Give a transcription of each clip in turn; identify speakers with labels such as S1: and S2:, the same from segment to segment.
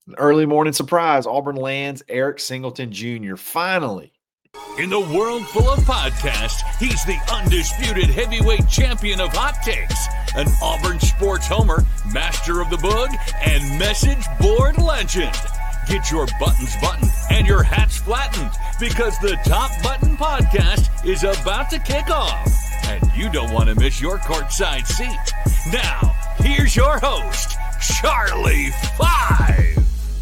S1: An early morning surprise. Auburn lands Eric Singleton Jr. Finally.
S2: In the world full of podcasts, he's the undisputed heavyweight champion of hot takes, an Auburn sports homer, master of the boog, and message board legend. Get your buttons buttoned and your hats flattened because the Top Button Podcast is about to kick off. And you don't want to miss your courtside seat. Now, here's your host, Charlie Five.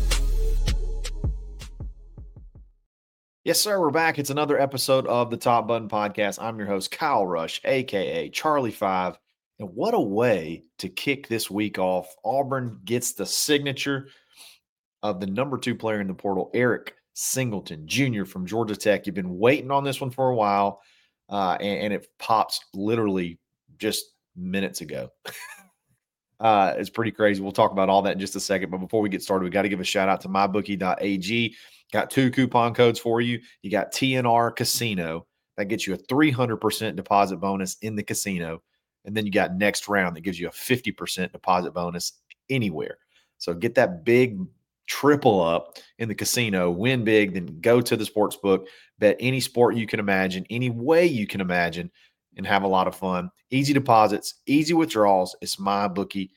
S1: Yes, sir. We're back. It's another episode of the Top Button Podcast. I'm your host, Kyle Rush, a.k.a. Charlie Five. And what a way to kick this week off. Auburn gets the signature of the number 2 player in the portal, Eric Singleton Jr. from Georgia Tech. You've been waiting on this one for a while, and it pops literally just minutes ago. It's pretty crazy. We'll talk about all that in just a second. But before we get started, we got to give a shout out to mybookie.ag. Got 2 coupon codes for you. You got TNR Casino. That gets you a 300% deposit bonus in the casino. And then you got Next Round that gives you a 50% deposit bonus anywhere. So get that big triple up in the casino, win big, then go to the sports book, bet any sport you can imagine, any way you can imagine, and have a lot of fun. Easy deposits, easy withdrawals. It's mybookie.ag.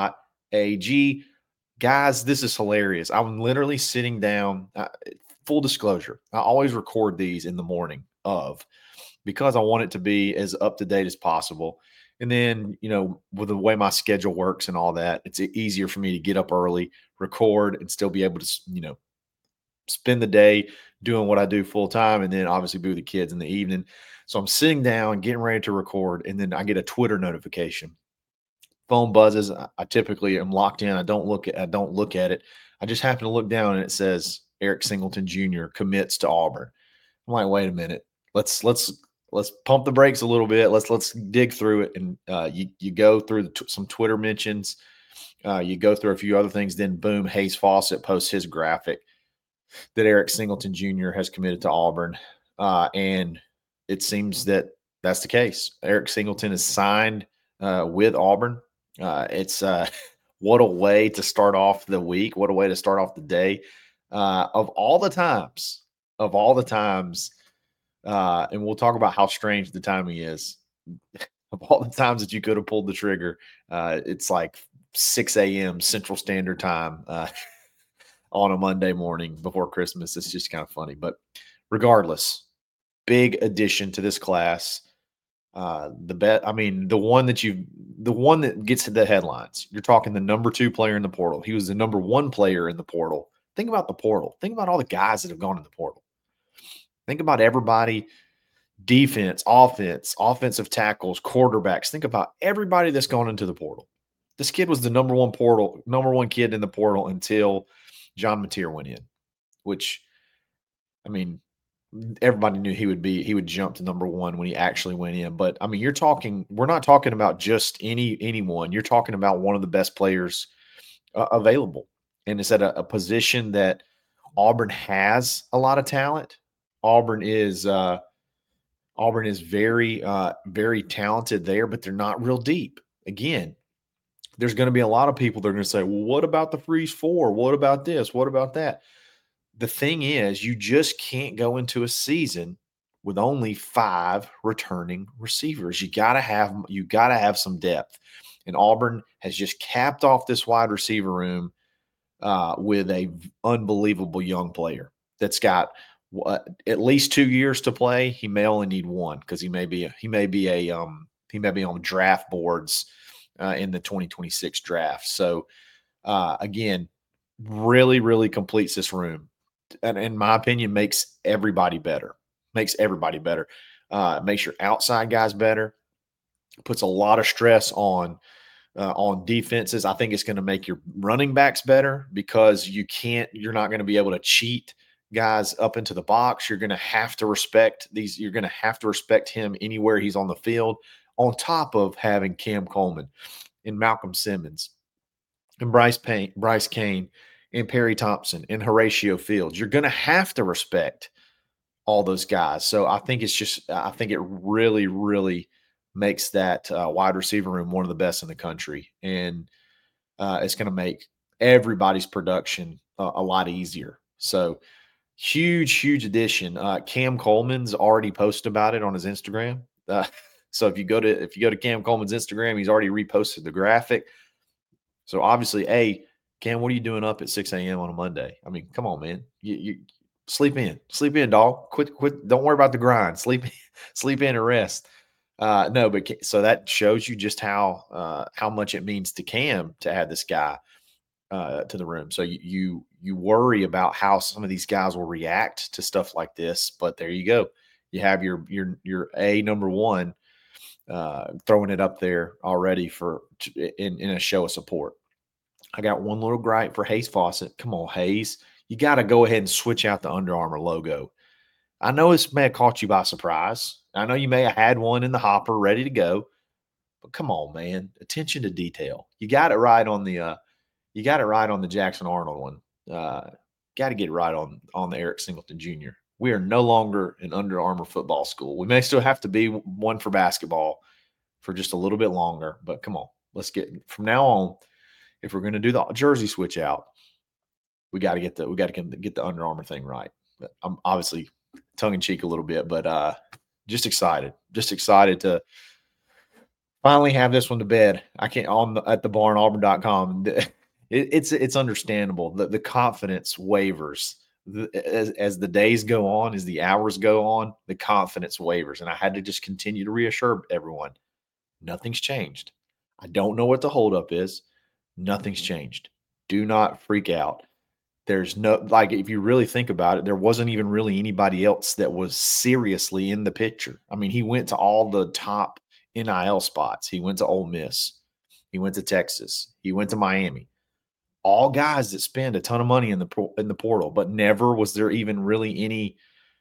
S1: Guys, this is hilarious. I'm literally sitting down. Full disclosure, I always record these in the morning because I want it to be as up to date as possible. And then, with the way my schedule works and all that, it's easier for me to get up early, record, and still be able to, spend the day doing what I do full time, and then obviously be with the kids in the evening. So I'm sitting down, getting ready to record, and then I get a Twitter notification. Phone buzzes. I typically am locked in. I don't look at it. I just happen to look down and it says Eric Singleton Jr. commits to Auburn. I'm like, wait a minute. Let's pump the brakes a little bit. Let's dig through it. And you go through some Twitter mentions. You go through a few other things. Then boom, Hayes Fawcett posts his graphic that Eric Singleton Jr. has committed to Auburn. And it seems that that's the case. Eric Singleton is signed with Auburn. It's what a way to start off the week. What a way to start off the day. Of all the times, and we'll talk about how strange the timing is. Of all the times that you could have pulled the trigger, it's like 6 a.m. Central Standard Time on a Monday morning before Christmas. It's just kind of funny. But regardless, big addition to this class. The one that gets to the headlines. You're talking the number 2 player in the portal. He was the number 1 player in the portal. Think about the portal. Think about all the guys that have gone in the portal. Think about everybody, defense, offense, offensive tackles, quarterbacks. Think about everybody that's gone into the portal. This kid was the number 1 kid in the portal until John Mateer went in, which, everybody knew he would jump to number 1 when he actually went in. But we're not talking about just anyone. You're talking about one of the best players available. And it's at a position that Auburn has a lot of talent. Auburn is very, very talented there, but they're not real deep. Again, there's going to be a lot of people that are going to say, well, what about the Freeze 4? What about this? What about that? The thing is, you just can't go into a season with only 5 returning receivers. You gotta have some depth. And Auburn has just capped off this wide receiver room with a unbelievable young player that's got at least 2 years to play. He may only need 1 because he may be on draft boards in the 2026 draft. So again, really, really completes this room. And in my opinion, makes everybody better. Makes your outside guys better. Puts a lot of stress on defenses. I think it's going to make your running backs better because you're not going to be able to cheat guys up into the box. You're going to have to respect these. You're going to have to respect him anywhere he's on the field, on top of having Cam Coleman and Malcolm Simmons and Bryce Cain and Perry Thompson and Horatio Fields. You're going to have to respect all those guys. So I think it really, really makes that wide receiver room one of the best in the country. And it's going to make everybody's production a lot easier. So huge addition. Cam Coleman's already posted about it on his Instagram. So if you go to Cam Coleman's Instagram, he's already reposted the graphic. So obviously, Cam, what are you doing up at 6 a.m. on a Monday? I mean, come on, man. You sleep in, dog. Quit. Don't worry about the grind. Sleep in and rest. No, but so that shows you just how much it means to Cam to have this guy to the room. So you worry about how some of these guys will react to stuff like this, but there you go. You have your number one throwing it up there already in a show of support. I got one little gripe for Hayes Fawcett. Come on, Hayes. You got to go ahead and switch out the Under Armour logo. I know this may have caught you by surprise. I know you may have had one in the hopper ready to go, but come on, man. Attention to detail. You got it right on the Jackson Arnold one. Got to get it right on the Eric Singleton Jr. We are no longer an Under Armour football school. We may still have to be one for basketball for just a little bit longer, but come on. Let's get from now on. If we're going to do the jersey switch out, we got to get the Under Armour thing right. But I'm obviously tongue in cheek a little bit, but just excited to finally have this one to bed. I can't at the barn auburn.com. It's understandable that the confidence wavers as the days go on, as the hours go on, the confidence wavers. And I had to just continue to reassure everyone, nothing's changed. I don't know what the holdup is. Nothing's changed. Do not freak out. There's if you really think about it, there wasn't even really anybody else that was seriously in the picture. I mean, he went to all the top NIL spots. He went to Ole Miss. He went to Texas. He went to Miami. All guys that spend a ton of money in the portal, but never was there even really any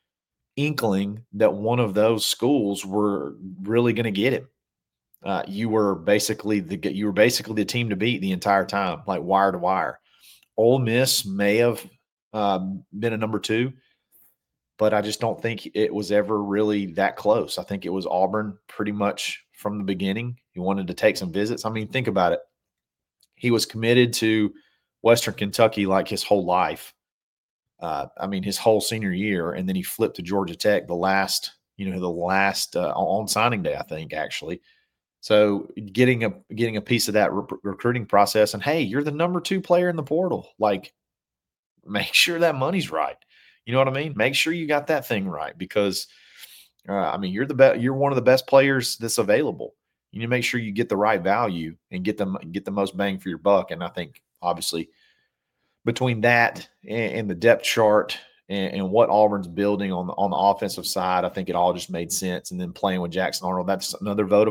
S1: inkling that one of those schools were really going to get him. You were basically the team to beat the entire time, like wire to wire. Ole Miss may have been a number 2, but I just don't think it was ever really that close. I think it was Auburn pretty much from the beginning. He wanted to take some visits. I mean, think about it. He was committed to Western Kentucky like his whole life. His whole senior year, and then he flipped to Georgia Tech the last on signing day, I think, actually. So getting a piece of that recruiting process, and hey, you're the number 2 player in the portal. Like, make sure that money's right. You know what I mean? Make sure you got that thing right, because you're you're one of the best players that's available. You need to make sure you get the right value and get the most bang for your buck. And I think obviously between that and the depth chart and what Auburn's building on the offensive side, I think it all just made sense. And then playing with Jackson Arnold, that's another vote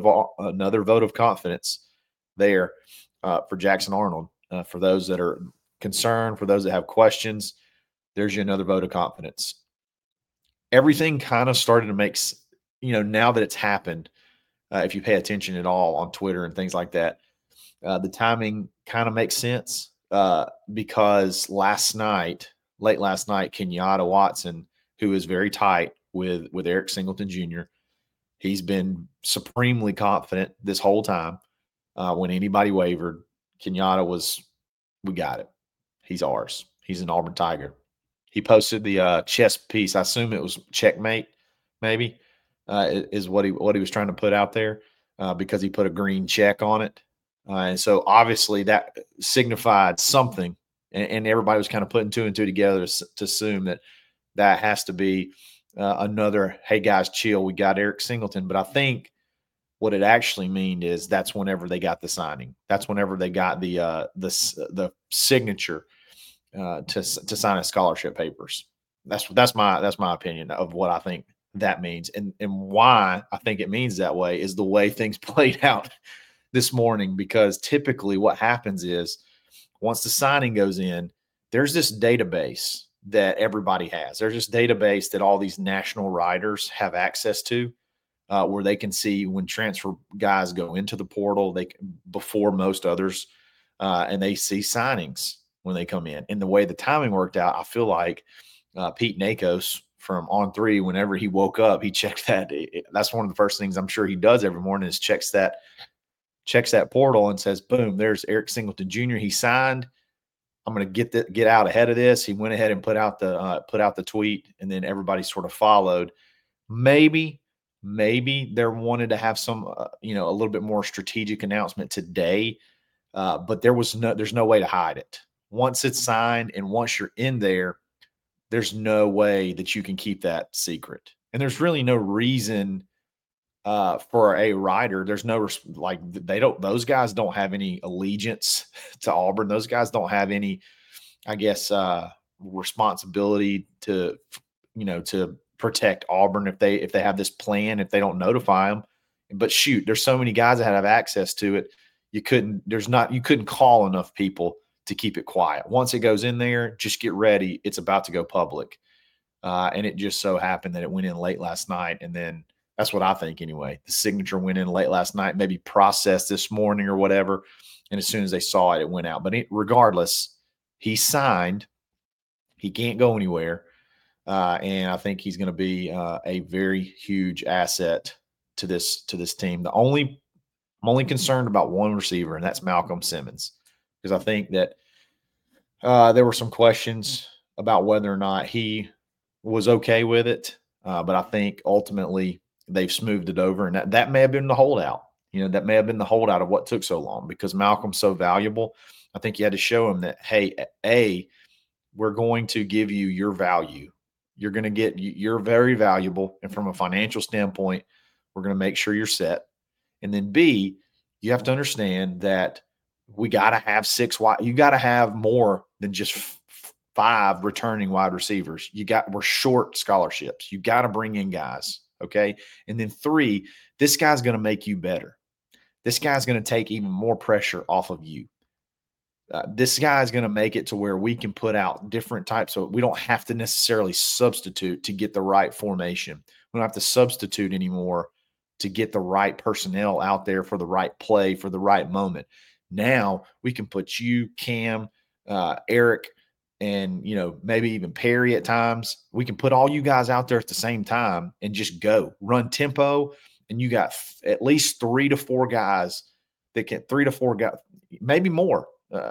S1: of confidence there for Jackson Arnold. For those that are concerned, for those that have questions, there's another vote of confidence. Everything kind of started to make, now that it's happened, if you pay attention at all on Twitter and things like that, the timing kind of makes sense because late last night, Kenyatta Watson, who is very tight with Eric Singleton Jr., he's been supremely confident this whole time. When anybody wavered, Kenyatta was, we got it. He's ours. He's an Auburn Tiger. He posted the chess piece. I assume it was checkmate, maybe, is what he was trying to put out there because he put a green check on it. And so obviously that signified something. And everybody was kind of putting 2 and 2 together to assume that has to be another, hey, guys, chill. We got Eric Singleton. But I think what it actually means is that's whenever they got the signing. That's whenever they got the signature to sign his scholarship papers. That's my opinion of what I think that means. And why I think it means that way is the way things played out this morning, because typically what happens is, once the signing goes in, there's this database that everybody has. There's this database that all these national writers have access to, where they can see when transfer guys go into the portal, before most others, and they see signings when they come in. And the way the timing worked out, I feel like Pete Nakos from On3, whenever he woke up, he checked that. That's one of the first things I'm sure he does every morning is checks that portal and says, boom, there's Eric Singleton Jr. He signed. I'm going to get out ahead of this. He went ahead and put out the tweet, and then everybody sort of followed. Maybe they wanted to have some, a little bit more strategic announcement today, but there's no way to hide it. Once it's signed and once you're in there, there's no way that you can keep that secret. And there's really no reason for a rider. There's no those guys don't have any allegiance to Auburn. Those guys don't have any, I guess, responsibility to protect Auburn if they have this plan, if they don't notify them. But shoot, there's so many guys that have access to it. You couldn't call enough people to keep it quiet. Once it goes in there, just get ready. It's about to go public. And it just so happened that it went in late last night. And then that's what I think anyway. The signature went in late last night, maybe processed this morning or whatever. And as soon as they saw it, it went out. But regardless, he signed. He can't go anywhere. And I think he's going to be a very huge asset to this team. I'm only concerned about one receiver, and that's Malcolm Simmons, because I think that there were some questions about whether or not he was okay with it. But I think ultimately they've smoothed it over, and that may have been the holdout. That may have been the holdout of what took so long, because Malcolm's so valuable. I think you had to show him that, hey, we're going to give you your value. You're very valuable. And from a financial standpoint, we're going to make sure you're set. And then B, you have to understand that we got to have 6 wide. You got to have more than just 5 returning wide receivers. We're short scholarships. You got to bring in guys. Okay. And then 3, this guy's going to make you better. This guy's going to take even more pressure off of you. This guy is going to make it to where we can put out different types of – we don't have to necessarily substitute to get the right formation. We don't have to substitute anymore to get the right personnel out there for the right play, for the right moment. Now we can put you, Cam, Eric, and, maybe even Perry at times. We can put all you guys out there at the same time and just go. Run tempo, and you got at least 3 to 4 guys that can – 3 to 4 guys, maybe more.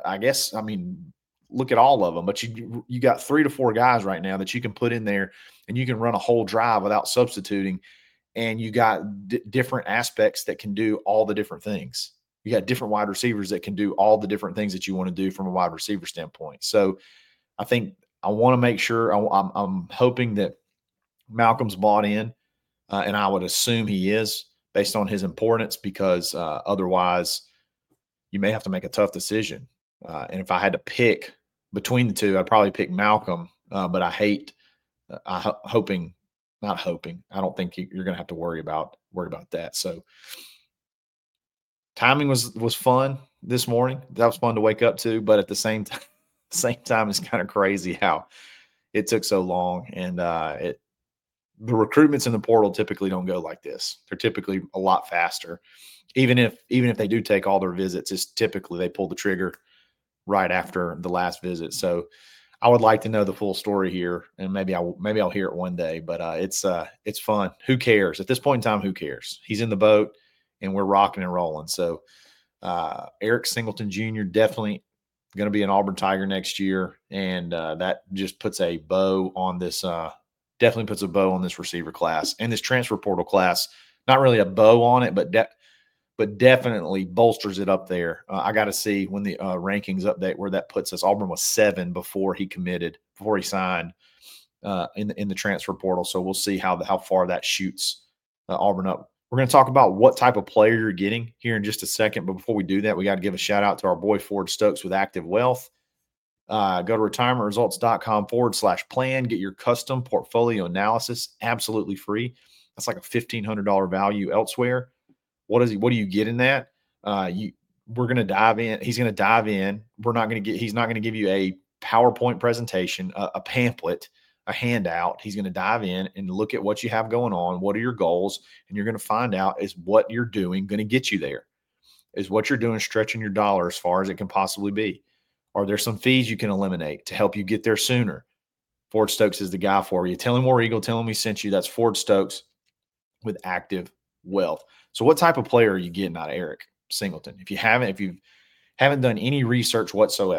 S1: Look at all of them, but you got 3 to 4 guys right now that you can put in there, and you can run a whole drive without substituting. And you got different aspects that can do all the different things. You got different wide receivers that can do all the different things that you want to do from a wide receiver standpoint. So I think I want to make sure I'm hoping that Malcolm's bought in, and I would assume he is based on his importance, because otherwise you may have to make a tough decision. And if I had to pick between the two, I'd probably pick Malcolm. But I don't think you're going to have to worry about that. So timing was fun this morning. That was fun to wake up to, but at the same time, it's kind of crazy how it took so long. And the recruitments in the portal typically don't go like this. They're typically a lot faster. Even if they do take all their visits, it's typically they pull the trigger right after the last visit. So I would like to know the full story here, and maybe I'll hear it one day. But it's fun. Who cares at this point in time? Who cares? He's in the boat, and we're rocking and rolling. So Eric Singleton Jr. definitely going to be an Auburn Tiger next year, and that just puts a bow on this. Definitely puts a bow on this receiver class and this transfer portal class. Not really a bow on it, but definitely bolsters it up there. I got to see when the rankings update where that puts us. Auburn was 7 before he signed in the transfer portal. So we'll see how far that shoots Auburn up. We're going to talk about what type of player you're getting here in just a second. But before we do that, we got to give a shout out to our boy Ford Stokes with Active Wealth. Go to retirementresults.com/plan. Get your custom portfolio analysis absolutely free. That's like a $1,500 value elsewhere. What do you get in that? We're going to dive in. He's going to dive in. He's not going to give you a PowerPoint presentation, a pamphlet, a handout. He's going to dive in and look at what you have going on. What are your goals? And you're going to find out, is what you're doing going to get you there? Is what you're doing stretching your dollar as far as it can possibly be? Are there some fees you can eliminate to help you get there sooner? Ford Stokes is the guy for you. Tell him War Eagle. Tell him we sent you. That's Ford Stokes with Active Wealth. So what type of player are you getting out of Eric Singleton? If you haven't done any research whatsoever,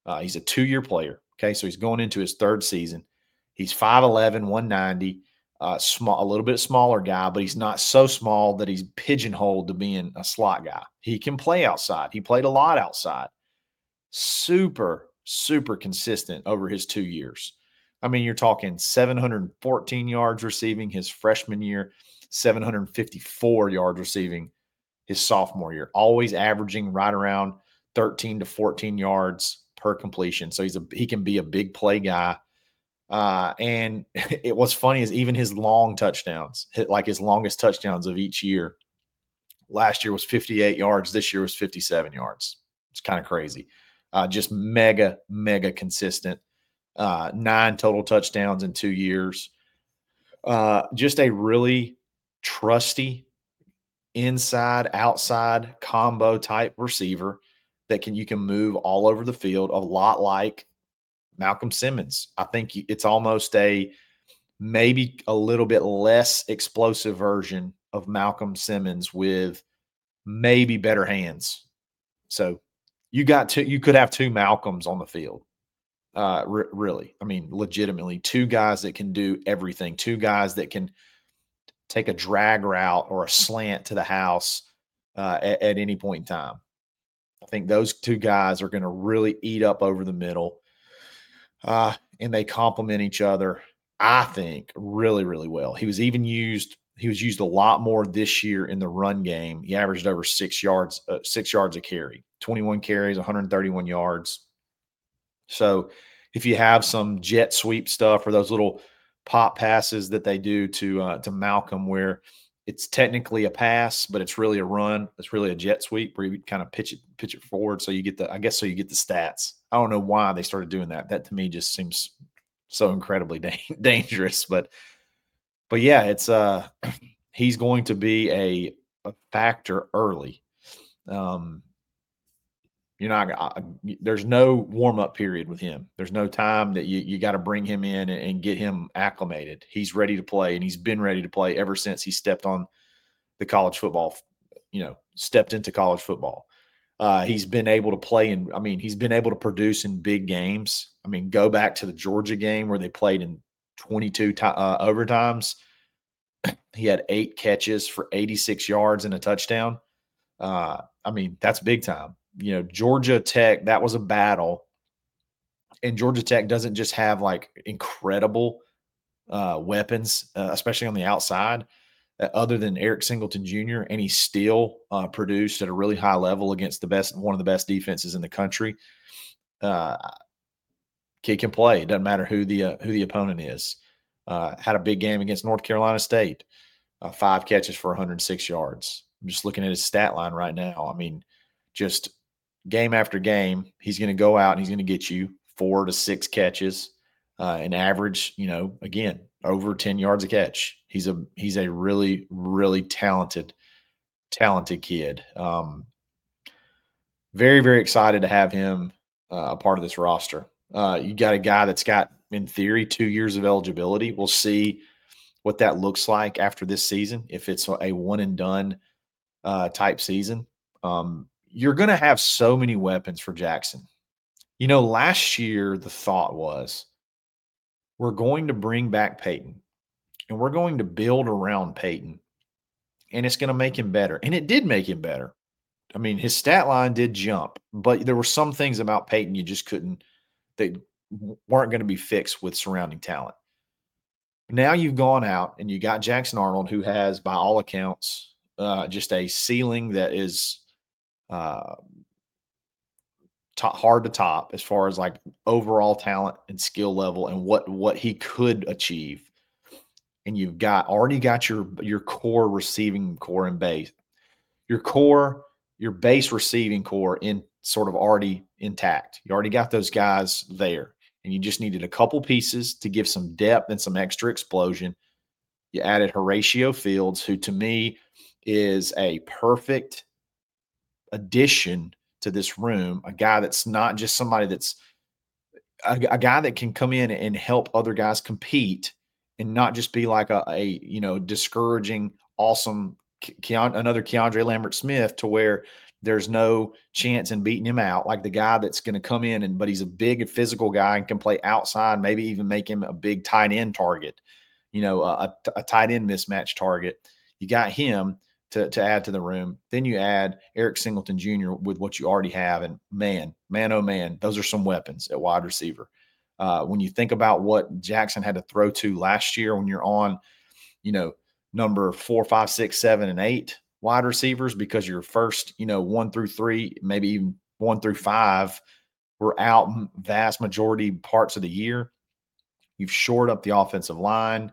S1: He's a 2-year player. Okay, so he's going into his 3rd season. He's 5'11", 190, small, a little bit smaller guy, but he's not so small that he's pigeonholed to being a slot guy. He can play outside. He played a lot outside. Super, super consistent over his 2 years. I mean, you're talking 714 yards receiving his freshman year, 754 yards receiving his sophomore year, always averaging right around 13 to 14 yards per completion. So he can be a big play guy. And what's funny is even his long touchdowns, like his longest touchdowns of each year, last year was 58 yards. This year was 57 yards. It's kind of crazy. Just mega, mega consistent. 9 total touchdowns in 2 years. Just a really trusty inside, outside combo type receiver that you can move all over the field, a lot like Malcolm Simmons. I think it's almost maybe a little bit less explosive version of Malcolm Simmons with maybe better hands. So you could have 2 Malcolms on the field. Really, I mean, legitimately, 2 guys that can do everything, 2 guys that can take a drag route or a slant to the house at any point in time. I think those 2 guys are going to really eat up over the middle, and they complement each other, I think, really, really well. He was used a lot more this year in the run game. He averaged over 6 yards a carry, 21 carries, 131 yards. So if you have some jet sweep stuff or those little pop passes that they do to Malcolm where it's technically a pass, but it's really a run, it's really a jet sweep where you kind of pitch it forward. So you get the stats. I don't know why they started doing that. That to me just seems so incredibly dangerous. But yeah, it's he's going to be a factor early. There's no warm-up period with him. There's no time that you got to bring him in and get him acclimated. He's ready to play, and he's been ready to play ever since he stepped on the college football, stepped into college football. He's been able to play he's been able to produce in big games. I mean, go back to the Georgia game where they played in 22 overtimes. He had 8 catches for 86 yards and a touchdown. That's big time. Georgia Tech, that was a battle. And Georgia Tech doesn't just have like incredible weapons, especially on the outside, other than Eric Singleton Jr. And he still produced at a really high level against one of the best defenses in the country. Kid can play. It doesn't matter who the opponent is. Had a big game against North Carolina State. 5 catches for 106 yards. I'm just looking at his stat line right now. I mean, just game after game, he's going to go out and he's going to get you 4 to 6 catches, and average, again, over 10 yards a catch. He's a really, really talented kid. Very, very excited to have him a part of this roster. You got a guy that's got, in theory, 2 years of eligibility. We'll see what that looks like after this season, if it's a one and done type season. You're going to have so many weapons for Jackson. Last year the thought was, we're going to bring back Peyton and we're going to build around Peyton, and it's going to make him better. And it did make him better. I mean, his stat line did jump, but there were some things about Peyton you just they weren't going to be fixed with surrounding talent. Now you've gone out and you got Jackson Arnold, who has, by all accounts, just a ceiling that is hard to top as far as like overall talent and skill level and what he could achieve. And you've already got your core receiving core and base, your base receiving core in sort of already intact. You already got those guys there, and you just needed a couple pieces to give some depth and some extra explosion. You added Horatio Fields, who to me is a perfect addition to this room, a guy that's not just somebody that's a guy that can come in and help other guys compete and not just be like a discouraging, awesome another Keandre Lambert-Smith, to where there's no chance in beating him out. Like the guy that's going to come in, but he's a big and physical guy and can play outside, maybe even make him a big tight end target, a tight end mismatch target. You got him to add to the room. Then you add Eric Singleton Jr. with what you already have. And man, oh man, those are some weapons at wide receiver. When you think about what Jackson had to throw to last year, when you're on, number 4, 5, 6, 7, and 8 wide receivers, because your first, 1 through 3, maybe even 1 through 5 were out vast majority parts of the year. You've shored up the offensive line.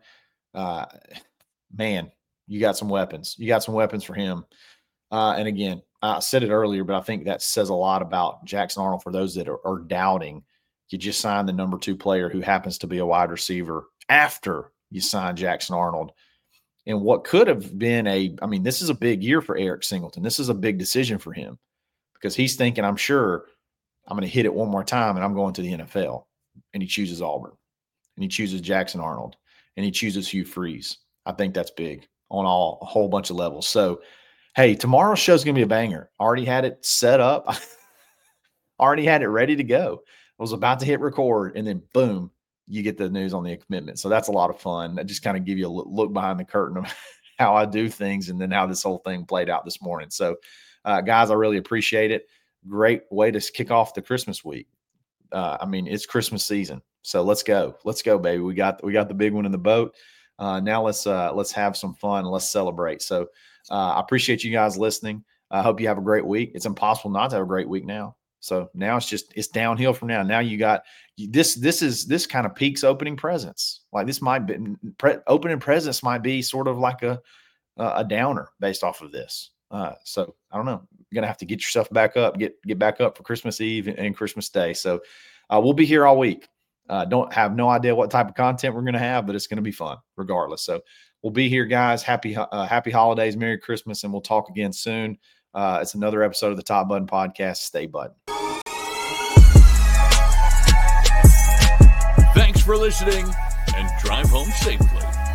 S1: Man, you got some weapons. You got some weapons for him. And again, I said it earlier, but I think that says a lot about Jackson Arnold for those that are doubting. You just signed the number 2 player who happens to be a wide receiver after you signed Jackson Arnold. And what could have been this is a big year for Eric Singleton. This is a big decision for him because he's thinking, I'm sure I'm going to hit it one more time and I'm going to the NFL. And he chooses Auburn, and he chooses Jackson Arnold, and he chooses Hugh Freeze. I think that's big on a whole bunch of levels. So, hey, tomorrow's show is going to be a banger. Already had it set up. Already had it ready to go. I was about to hit record, and then boom, you get the news on the commitment. So that's a lot of fun. I just kind of give you a look behind the curtain of how I do things and then how this whole thing played out this morning. So, guys, I really appreciate it. Great way to kick off the Christmas week. It's Christmas season. So let's go. Let's go, baby. We got the big one in the boat. Now let's have some fun. Let's celebrate. So I appreciate you guys listening. I hope you have a great week. It's impossible not to have a great week now. So now it's downhill from now. Now you got this kind of peaks opening presents. Like this might be opening presents might be sort of like a downer based off of this. So I don't know. You're going to have to get yourself back up, get back up for Christmas Eve and Christmas Day. So we'll be here all week. Don't have no idea what type of content we're going to have, but it's going to be fun regardless. So we'll be here, guys. Happy holidays. Merry Christmas. And we'll talk again soon. It's another episode of the Top Button Podcast. Stay button.
S2: Thanks for listening, and drive home safely.